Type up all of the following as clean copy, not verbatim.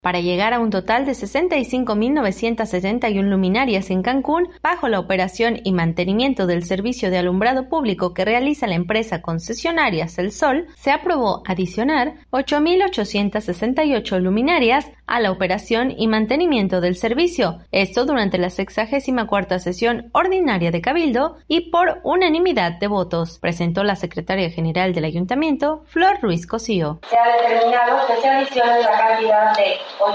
para llegar a un total de 65.971 luminarias en Cancún, bajo la operación y mantenimiento del servicio de alumbrado público que realiza la empresa concesionaria El Sol, se aprobó adicionar 8.868 luminarias a la operación y mantenimiento del servicio, esto durante la 64ª sesión ordinaria de Cabildo y por unanimidad de votos, presentó la secretaria general del Ayuntamiento, Flor Ruiz Cosío. Se ha determinado que se adicione la cantidad de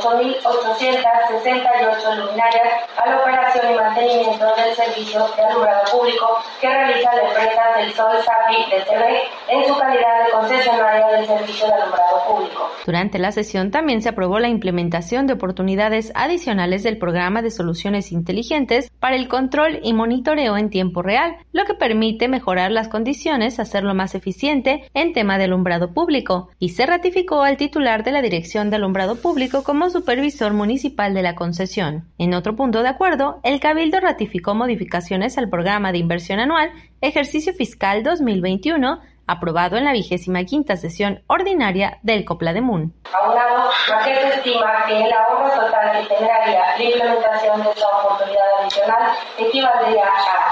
8.868 luminarias a la operación y mantenimiento del servicio de alumbrado público que realiza la empresa del Sol SAPI DCB en su calidad de concesionaria del servicio de alumbrado público. Durante la sesión también se aprobó la implementación de oportunidades adicionales del programa de soluciones inteligentes para el control y monitoreo en tiempo real, lo que permite mejorar las condiciones, hacerlo más eficiente en tema de alumbrado público, y se ratificó al titular de la Dirección de Alumbrado Público como supervisor municipal de la concesión. En otro punto de acuerdo, el Cabildo ratificó modificaciones al programa de inversión anual Ejercicio Fiscal 2021, aprobado en la 25ª sesión ordinaria del COPLADEMUN. Aunado a que se estima que el ahorro total que generaría la implementación de esta oportunidad adicional equivaldría a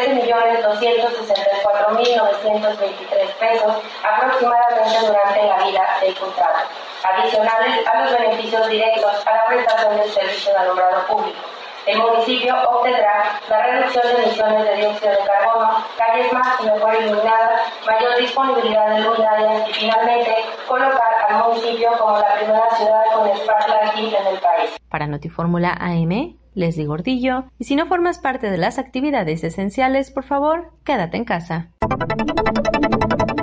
13.264.923 pesos aproximadamente durante la vida del contrato, adicionales a los beneficios directos a la prestación del servicio de alumbrado público. El municipio obtendrá la reducción de emisiones de dióxido de carbono, calles más y mejor iluminadas, mayor disponibilidad de luminarias y finalmente colocar al municipio como la primera ciudad con sparklighting en el país. Para Notifórmula AM, Leslie Gordillo, y si no formas parte de las actividades esenciales, por favor, quédate en casa.